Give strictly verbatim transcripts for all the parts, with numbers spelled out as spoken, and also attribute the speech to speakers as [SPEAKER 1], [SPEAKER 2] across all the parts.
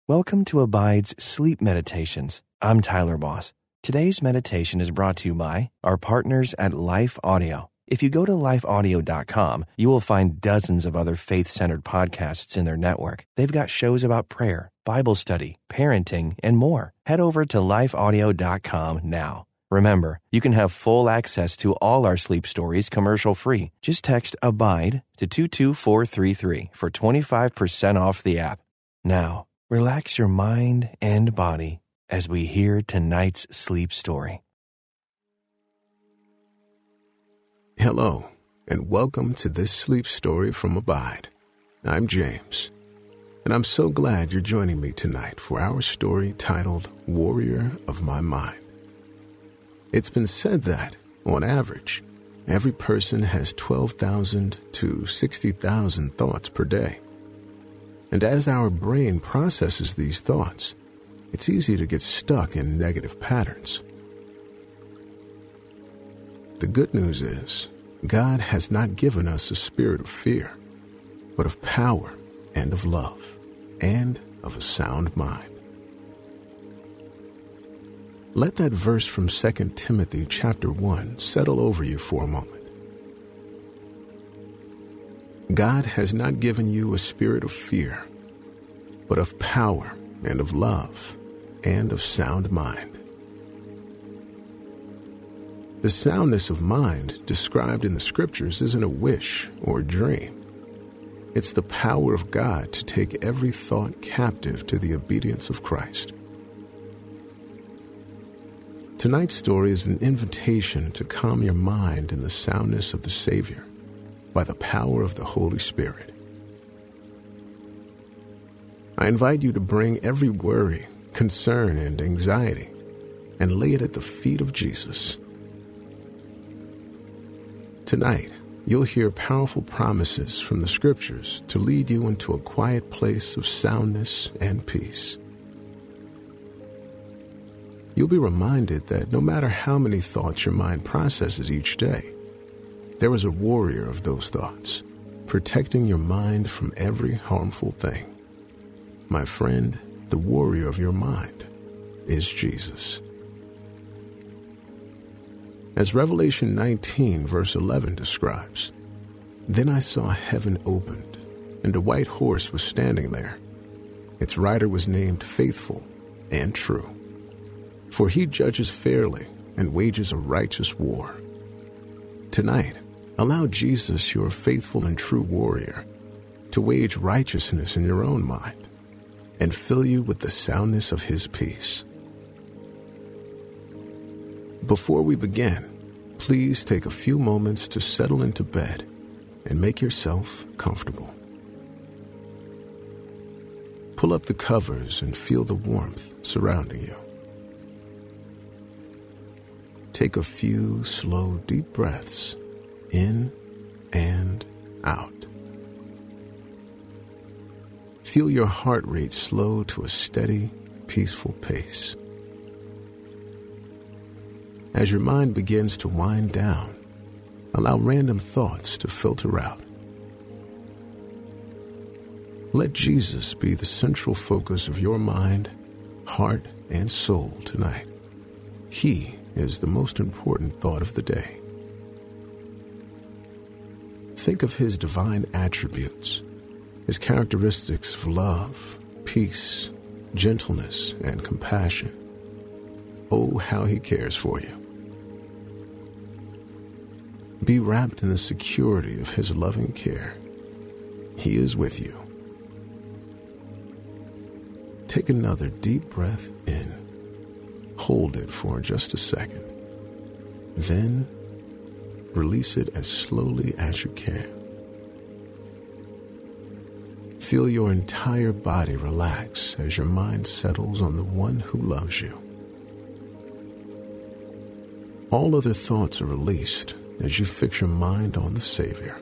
[SPEAKER 1] Welcome to Abide's Sleep Meditations. I'm Tyler Boss. Today's meditation is brought to you by our partners at Life Audio. If you go to life audio dot com, you will find dozens of other faith-centered podcasts in their network. They've got shows about prayer, Bible study, parenting, and more. Head over to life audio dot com now. Remember, you can have full access to all our sleep stories commercial-free. Just text ABIDE to two two four three three for twenty-five percent off the app. Now, relax your mind and body as we hear tonight's sleep story.
[SPEAKER 2] Hello, and welcome to this sleep story from Abide. I'm James, and I'm so glad you're joining me tonight for our story titled Warrior of My Mind. It's been said that, on average, every person has twelve thousand to sixty thousand thoughts per day. And as our brain processes these thoughts, it's easy to get stuck in negative patterns. The good news is, God has not given us a spirit of fear, but of power and of love and of a sound mind. Let that verse from Second Timothy chapter one settle over you for a moment. God has not given you a spirit of fear, but of power and of love and of sound mind. The soundness of mind described in the scriptures isn't a wish or a dream. It's the power of God to take every thought captive to the obedience of Christ. Tonight's story is an invitation to calm your mind in the soundness of the Savior by the power of the Holy Spirit. I invite you to bring every worry, concern, and anxiety and lay it at the feet of Jesus. Tonight, you'll hear powerful promises from the Scriptures to lead you into a quiet place of soundness and peace. You'll be reminded that no matter how many thoughts your mind processes each day, there is a warrior of those thoughts, protecting your mind from every harmful thing. My friend, the warrior of your mind is Jesus. As Revelation nineteen verse eleven describes, "Then I saw heaven opened, and a white horse was standing there. Its rider was named Faithful and True. For he judges fairly and wages a righteous war." Tonight, allow Jesus, your faithful and true warrior, to wage righteousness in your own mind and fill you with the soundness of his peace. Before we begin, please take a few moments to settle into bed and make yourself comfortable. Pull up the covers and feel the warmth surrounding you. Take a few slow, deep breaths in and out. Feel your heart rate slow to a steady, peaceful pace. As your mind begins to wind down, allow random thoughts to filter out. Let Jesus be the central focus of your mind, heart, and soul tonight. He is the most important thought of the day. Think of his divine attributes, his characteristics of love, peace, gentleness, and compassion. Oh, how he cares for you. Be wrapped in the security of his loving care. He is with you. Take another deep breath in. Hold it for just a second. Then release it as slowly as you can. Feel your entire body relax as your mind settles on the one who loves you. All other thoughts are released as you fix your mind on the Savior.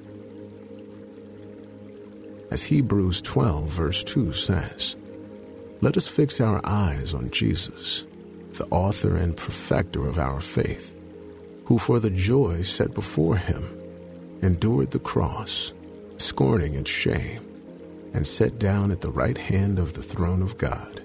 [SPEAKER 2] As Hebrews twelve verse two says, "Let us fix our eyes on Jesus, the author and perfecter of our faith, who for the joy set before him endured the cross, scorning its shame, and set down at the right hand of the throne of God.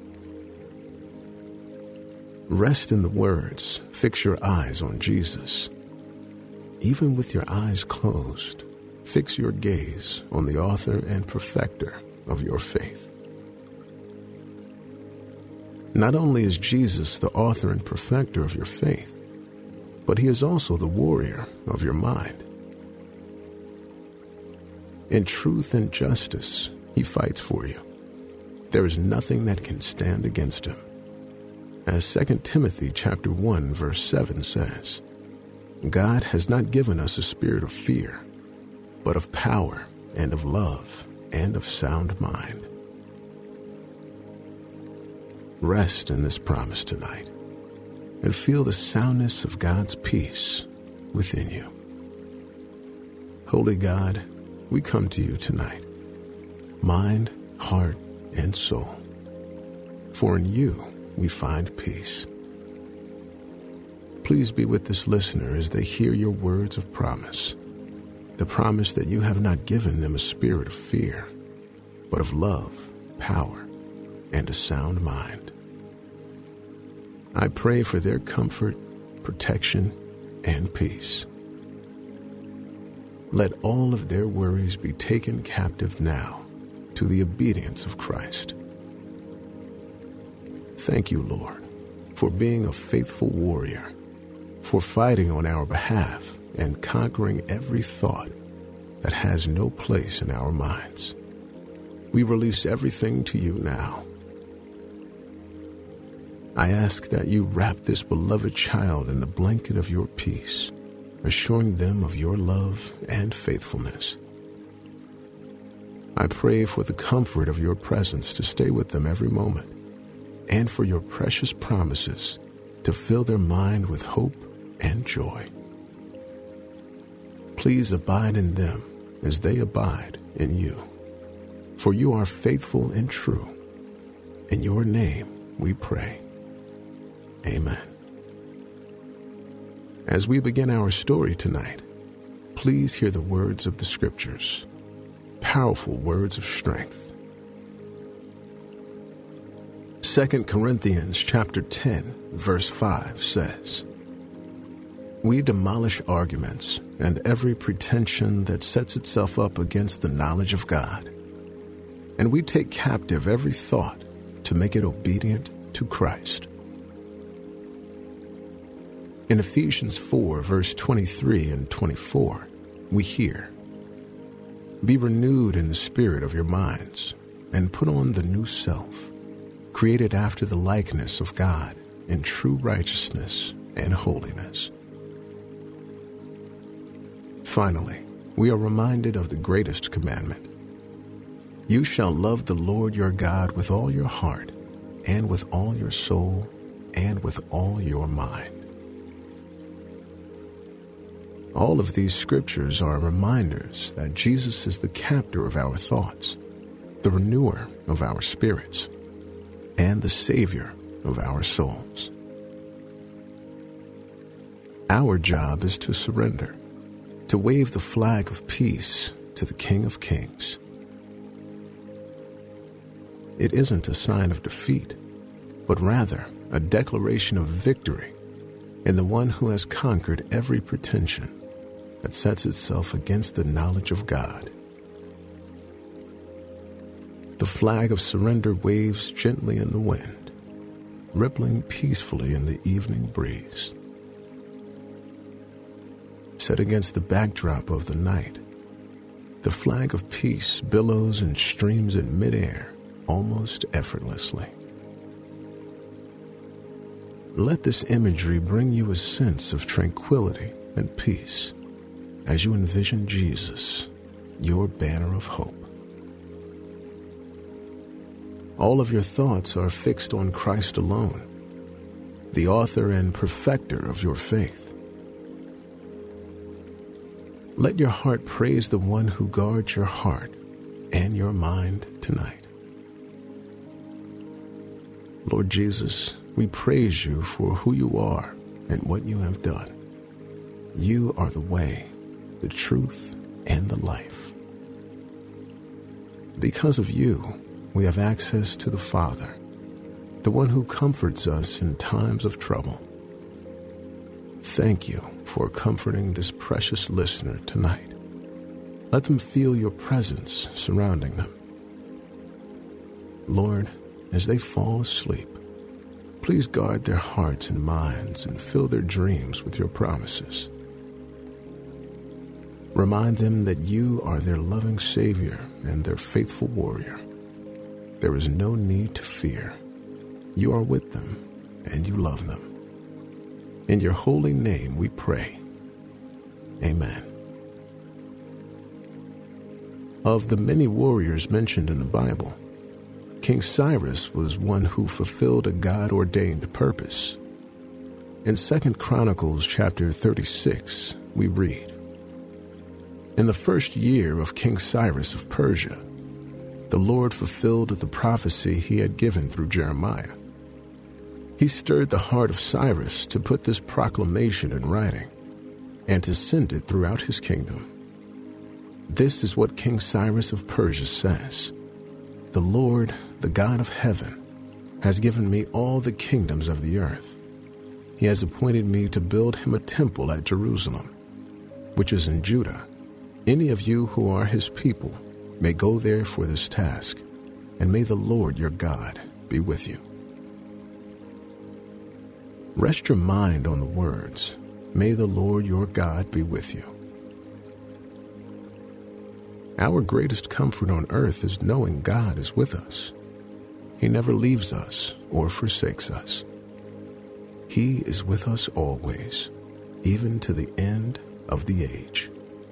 [SPEAKER 2] Rest in the words, fix your eyes on Jesus. Even with your eyes closed, fix your gaze on the author and perfecter of your faith. Not only is Jesus the author and perfecter of your faith, but he is also the warrior of your mind. In truth and justice, he fights for you. There is nothing that can stand against him. As Second Timothy chapter one verse seven says, God has not given us a spirit of fear, but of power and of love and of sound mind. Rest in this promise tonight and feel the soundness of God's peace within you. Holy God, we come to you tonight, mind, heart, and soul. For in you we find peace. Please be with this listener as they hear your words of promise, the promise that you have not given them a spirit of fear, but of love, power, and a sound mind. I pray for their comfort, protection, and peace. Let all of their worries be taken captive now to the obedience of Christ. Thank you, Lord, for being a faithful warrior, for fighting on our behalf and conquering every thought that has no place in our minds. We release everything to you now. I ask that you wrap this beloved child in the blanket of your peace, assuring them of your love and faithfulness. I pray for the comfort of your presence to stay with them every moment, and for your precious promises to fill their mind with hope and joy. Please abide in them as they abide in you, for you are faithful and true. In your name we pray. Amen. As we begin our story tonight, please hear the words of the Scriptures, powerful words of strength. Second Corinthians chapter ten, verse five says, We demolish arguments and every pretension that sets itself up against the knowledge of God, and we take captive every thought to make it obedient to Christ. In Ephesians four, verse twenty-three and twenty-four, we hear, Be renewed in the spirit of your minds, and put on the new self, created after the likeness of God in true righteousness and holiness. Finally, we are reminded of the greatest commandment. You shall love the Lord your God with all your heart, and with all your soul, and with all your mind. All of these scriptures are reminders that Jesus is the captor of our thoughts, the renewer of our spirits, and the Savior of our souls. Our job is to surrender, to wave the flag of peace to the King of Kings. It isn't a sign of defeat, but rather a declaration of victory in the one who has conquered every pretension that sets itself against the knowledge of God. The flag of surrender waves gently in the wind, rippling peacefully in the evening breeze. Set against the backdrop of the night, the flag of peace billows and streams in midair almost effortlessly. Let this imagery bring you a sense of tranquility and peace as you envision Jesus, your banner of hope. All of your thoughts are fixed on Christ alone, the author and perfecter of your faith. Let your heart praise the one who guards your heart and your mind tonight. Lord Jesus, we praise you for who you are and what you have done. You are the way, the truth, and the life. Because of you, we have access to the Father, the one who comforts us in times of trouble. Thank you for comforting this precious listener tonight. Let them feel your presence surrounding them. Lord, as they fall asleep, please guard their hearts and minds and fill their dreams with your promises. Remind them that you are their loving Savior and their faithful warrior. There is no need to fear. You are with them and you love them. In your holy name we pray. Amen. Of the many warriors mentioned in the Bible, King Cyrus was one who fulfilled a God-ordained purpose. In Second Chronicles chapter thirty-six, we read, "In the first year of King Cyrus of Persia, the Lord fulfilled the prophecy he had given through Jeremiah. He stirred the heart of Cyrus to put this proclamation in writing and to send it throughout his kingdom. This is what King Cyrus of Persia says. The Lord, the God of heaven, has given me all the kingdoms of the earth. He has appointed me to build him a temple at Jerusalem, which is in Judah. Any of you who are his people may go there for this task, and may the Lord your God be with you." Rest your mind on the words, "May the Lord your God be with you." Our greatest comfort on earth is knowing God is with us. He never leaves us or forsakes us. He is with us always, even to the end of the age.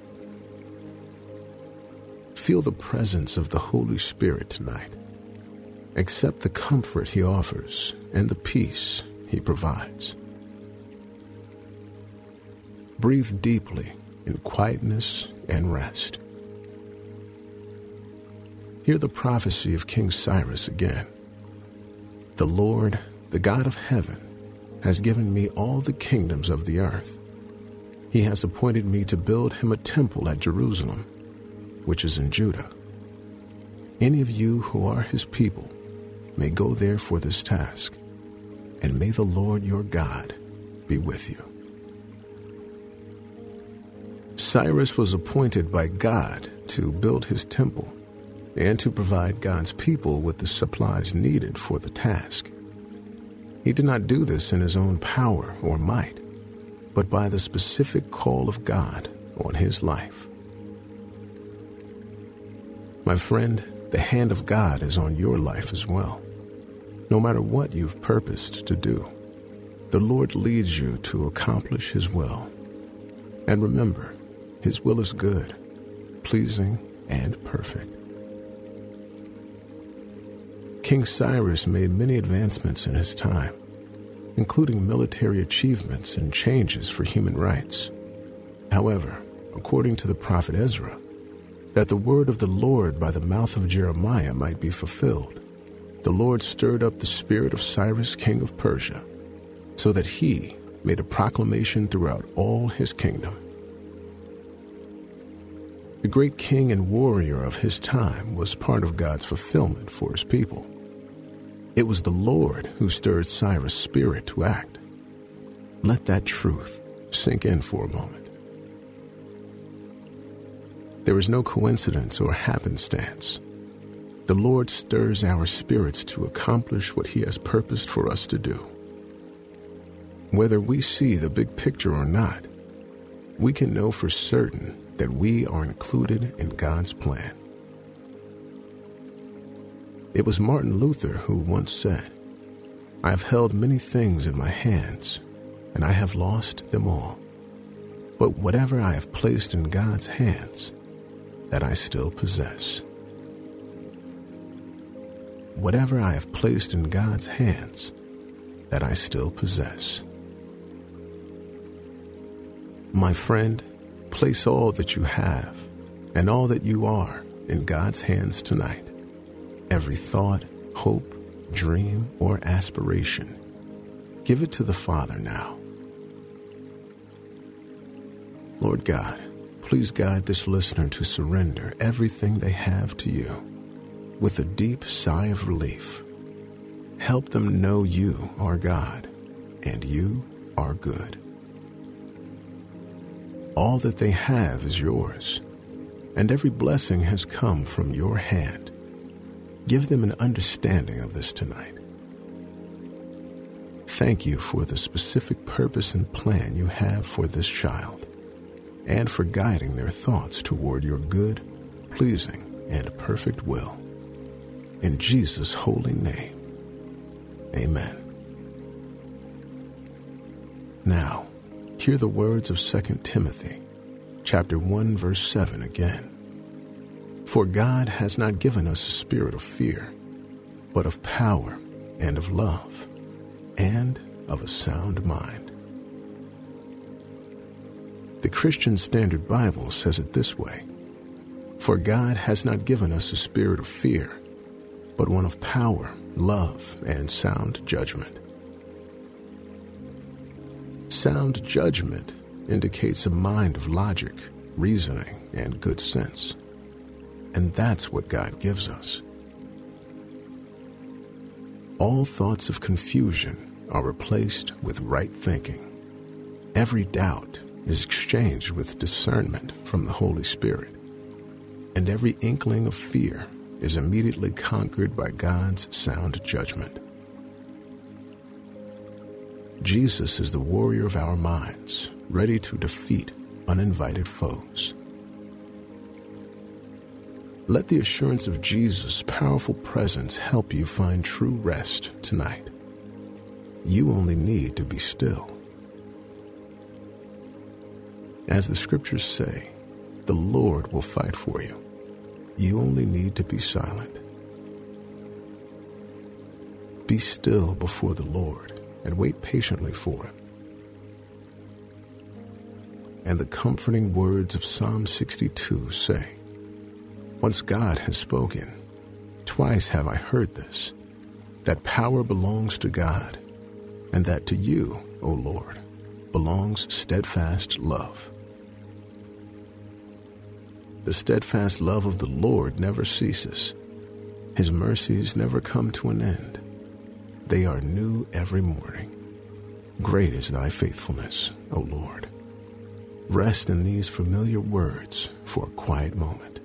[SPEAKER 2] Feel the presence of the Holy Spirit tonight. Accept the comfort he offers and the peace he provides. Breathe deeply in quietness and rest. Hear the prophecy of King Cyrus again. The Lord, the God of heaven, has given me all the kingdoms of the earth. He has appointed me to build him a temple at Jerusalem, which is in Judah. Any of you who are his people may go there for this task, and may the Lord your God be with you. Cyrus was appointed by God to build his temple and to provide God's people with the supplies needed for the task. He did not do this in his own power or might, but by the specific call of God on his life. My friend, the hand of God is on your life as well. No matter what you've purposed to do, the Lord leads you to accomplish his will. And remember, his will is good, pleasing, and perfect. King Cyrus made many advancements in his time, including military achievements and changes for human rights. However, according to the prophet Ezra, that the word of the Lord by the mouth of Jeremiah might be fulfilled, the Lord stirred up the spirit of Cyrus, king of Persia, so that he made a proclamation throughout all his kingdom. The great king and warrior of his time was part of God's fulfillment for his people. It was the Lord who stirred Cyrus' spirit to act. Let that truth sink in for a moment. There is no coincidence or happenstance. The Lord stirs our spirits to accomplish what he has purposed for us to do. Whether we see the big picture or not, we can know for certain that we are included in God's plan. It was Martin Luther who once said, "I have held many things in my hands, and I have lost them all. But whatever I have placed in God's hands, that I still possess." Whatever I have placed in God's hands, that I still possess. My friend, place all that you have and all that you are in God's hands tonight. Every thought, hope, dream, or aspiration. Give it to the Father now. Lord God, please guide this listener to surrender everything they have to you with a deep sigh of relief. Help them know you are God and you are good. All that they have is yours, and every blessing has come from your hand. Give them an understanding of this tonight. Thank you for the specific purpose and plan you have for this child, and for guiding their thoughts toward your good, pleasing, and perfect will. In Jesus' holy name, amen. Now, hear the words of Second Timothy, chapter one, verse seven again. For God has not given us a spirit of fear, but of power and of love and of a sound mind. The Christian Standard Bible says it this way: For God has not given us a spirit of fear, but one of power, love, and sound judgment. Sound judgment indicates a mind of logic, reasoning, and good sense. And that's what God gives us. All thoughts of confusion are replaced with right thinking. Every doubt is exchanged with discernment from the Holy Spirit. And every inkling of fear is immediately conquered by God's sound judgment. Jesus is the warrior of our minds, ready to defeat uninvited foes. Let the assurance of Jesus' powerful presence help you find true rest tonight. You only need to be still. As the scriptures say, the Lord will fight for you. You only need to be silent. Be still before the Lord and wait patiently for him. And the comforting words of Psalm sixty-two say, Once God has spoken, twice have I heard this, that power belongs to God, and that to you, O Lord, belongs steadfast love. The steadfast love of the Lord never ceases. His mercies never come to an end. They are new every morning. Great is thy faithfulness, O Lord. Rest in these familiar words for a quiet moment.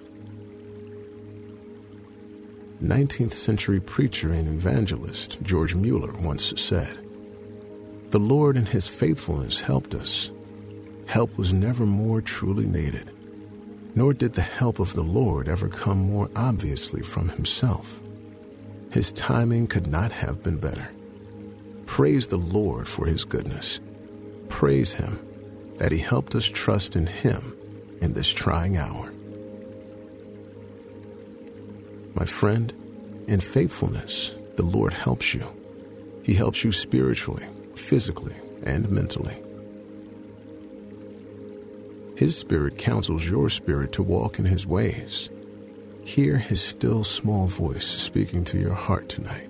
[SPEAKER 2] nineteenth century preacher and evangelist George Mueller once said, "The Lord in his faithfulness helped us. Help was never more truly needed, nor did the help of the Lord ever come more obviously from himself. His timing could not have been better. Praise the Lord for his goodness. Praise him that he helped us trust in him in this trying hour." My friend, in faithfulness, the Lord helps you. He helps you spiritually, physically, and mentally. His Spirit counsels your spirit to walk in his ways. Hear his still small voice speaking to your heart tonight.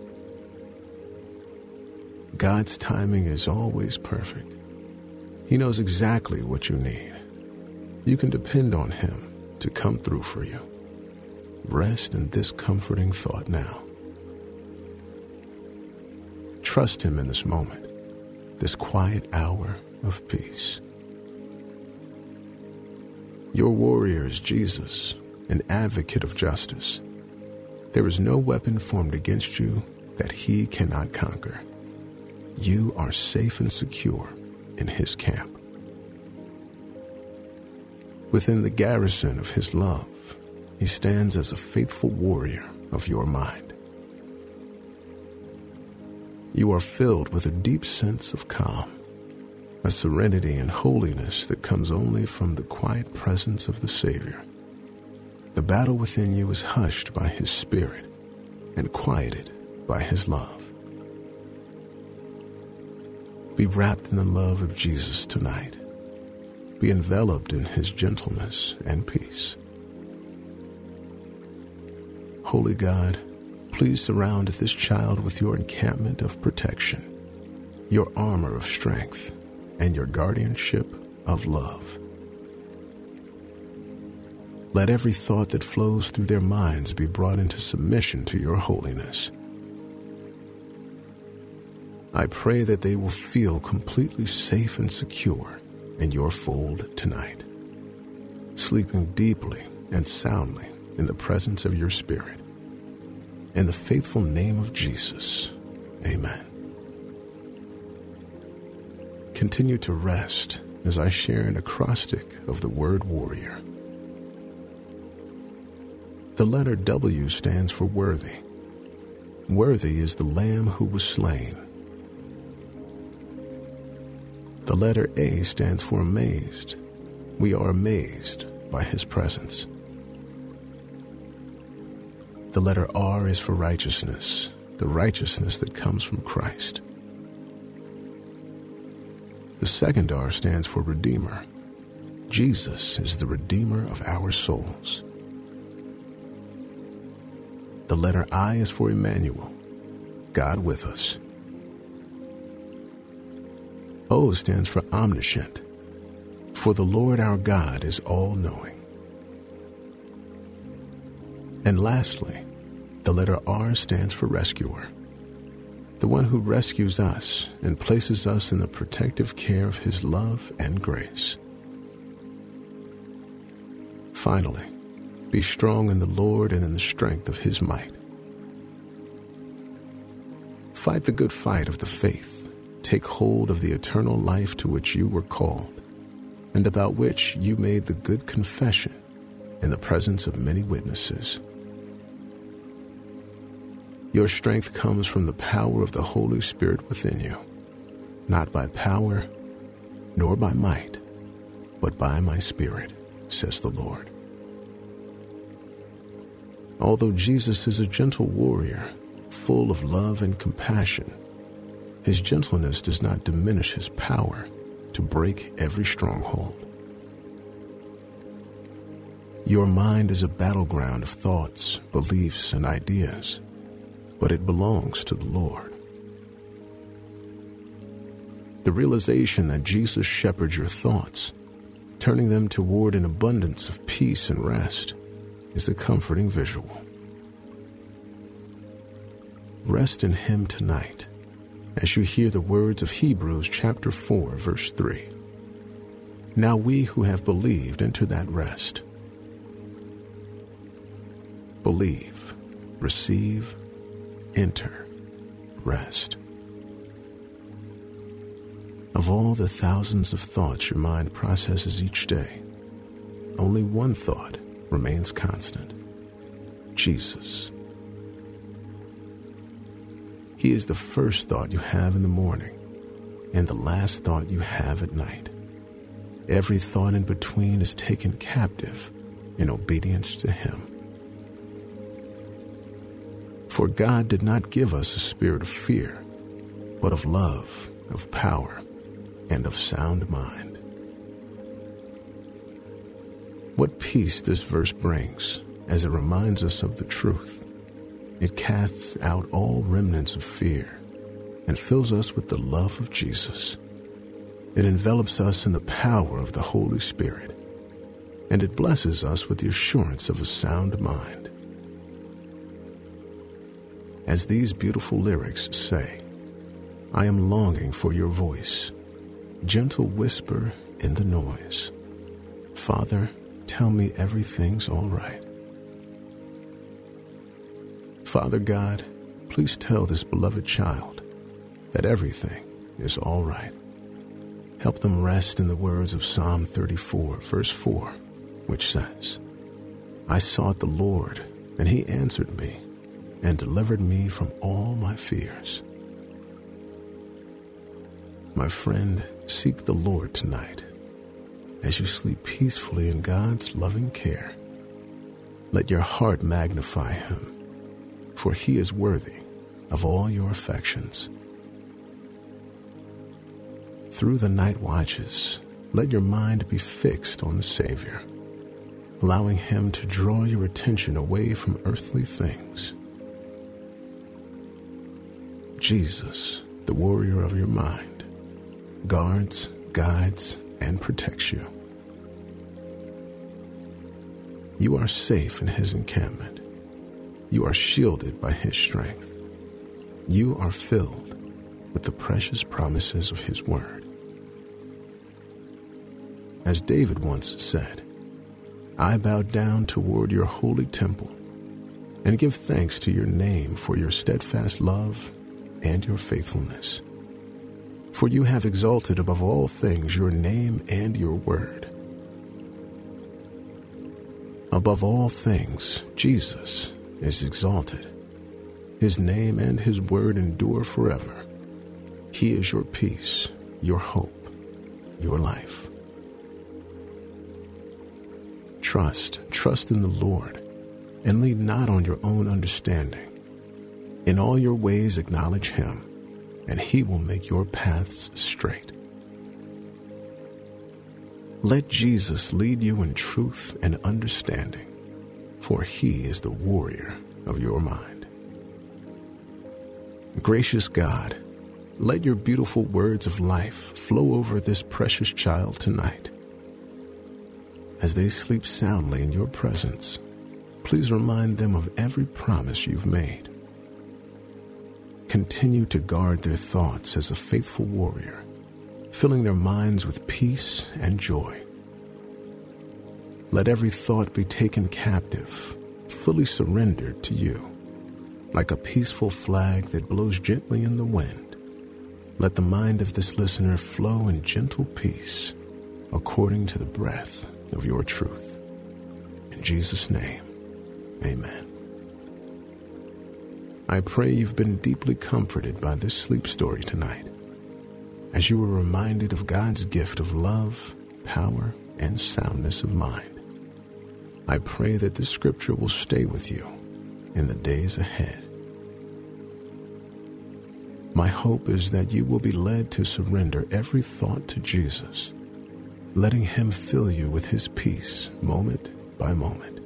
[SPEAKER 2] God's timing is always perfect. He knows exactly what you need. You can depend on him to come through for you. Rest in this comforting thought now. Trust him in this moment, this quiet hour of peace. Your warrior is Jesus, an advocate of justice. There is no weapon formed against you that he cannot conquer. You are safe and secure in his camp. Within the garrison of his love, he stands as a faithful warrior of your mind. You are filled with a deep sense of calm, a serenity and holiness that comes only from the quiet presence of the Savior. The battle within you is hushed by his Spirit and quieted by his love. Be wrapped in the love of Jesus tonight. Be enveloped in his gentleness and peace. Holy God, please surround this child with your encampment of protection, your armor of strength, and your guardianship of love. Let every thought that flows through their minds be brought into submission to your holiness. I pray that they will feel completely safe and secure in your fold tonight, sleeping deeply and soundly in the presence of your Spirit. In the faithful name of Jesus, amen. Continue to rest as I share an acrostic of the word warrior. The letter W stands for worthy. Worthy is the Lamb who was slain. The letter A stands for amazed. We are amazed by his presence. The letter R is for righteousness, the righteousness that comes from Christ. The second R stands for Redeemer. Jesus is the Redeemer of our souls. The letter I is for Emmanuel, God with us. O stands for omniscient, for the Lord our God is all-knowing. And lastly, the letter R stands for rescuer, the one who rescues us and places us in the protective care of his love and grace. Finally, be strong in the Lord and in the strength of his might. Fight the good fight of the faith. Take hold of the eternal life to which you were called, and about which you made the good confession in the presence of many witnesses. Your strength comes from the power of the Holy Spirit within you, not by power, nor by might, but by my Spirit, says the Lord. Although Jesus is a gentle warrior, full of love and compassion, his gentleness does not diminish his power to break every stronghold. Your mind is a battleground of thoughts, beliefs, and ideas, but it belongs to the Lord. The realization that Jesus shepherds your thoughts, turning them toward an abundance of peace and rest, is a comforting visual. Rest in him tonight as you hear the words of Hebrews chapter four, verse three. Now we who have believed enter that rest. Believe, receive, enter, rest. Of all the thousands of thoughts your mind processes each day, only one thought remains constant: Jesus. He is the first thought you have in the morning and the last thought you have at night. Every thought in between is taken captive in obedience to him. For God did not give us a spirit of fear, but of love, of power, and of sound mind. What peace this verse brings as it reminds us of the truth. It casts out all remnants of fear and fills us with the love of Jesus. It envelops us in the power of the Holy Spirit, and it blesses us with the assurance of a sound mind. As these beautiful lyrics say, I am longing for your voice, gentle whisper in the noise. Father, tell me everything's all right. Father God, please tell this beloved child that everything is all right. Help them rest in the words of Psalm thirty-four, verse four, which says, I sought the Lord, and he answered me and delivered me from all my fears. My friend, seek the Lord tonight as you sleep peacefully in God's loving care. Let your heart magnify him, for he is worthy of all your affections. Through the night watches, let your mind be fixed on the Savior, allowing him to draw your attention away from earthly things. Jesus, the warrior of your mind, guards, guides, and protects you. You are safe in his encampment. You are shielded by his strength. You are filled with the precious promises of his word. As David once said, I bow down toward your holy temple and give thanks to your name for your steadfast love and your faithfulness. For you have exalted above all things your name and your word. Above all things, Jesus is exalted. His name and his word endure forever. He is your peace, your hope, your life. Trust, trust in the Lord, and lean not on your own understanding. In all your ways acknowledge him, and he will make your paths straight. Let Jesus lead you in truth and understanding, for he is the warrior of your mind. Gracious God, let your beautiful words of life flow over this precious child tonight. As they sleep soundly in your presence, please remind them of every promise you've made. Continue to guard their thoughts as a faithful warrior, filling their minds with peace and joy. Let every thought be taken captive, fully surrendered to you. Like a peaceful flag that blows gently in the wind, let the mind of this listener flow in gentle peace according to the breath of your truth. In Jesus' name, amen. I pray you've been deeply comforted by this sleep story tonight, as you were reminded of God's gift of love, power, and soundness of mind. I pray that this scripture will stay with you in the days ahead. My hope is that you will be led to surrender every thought to Jesus, letting him fill you with his peace moment by moment.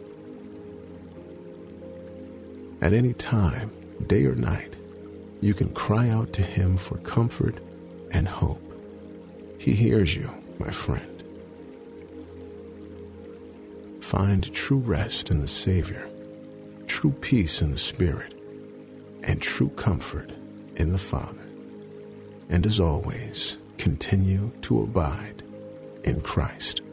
[SPEAKER 2] At any time, day or night, you can cry out to him for comfort and hope. He hears you, my friend. Find true rest in the Savior, true peace in the Spirit, and true comfort in the Father. And as always, continue to abide in Christ.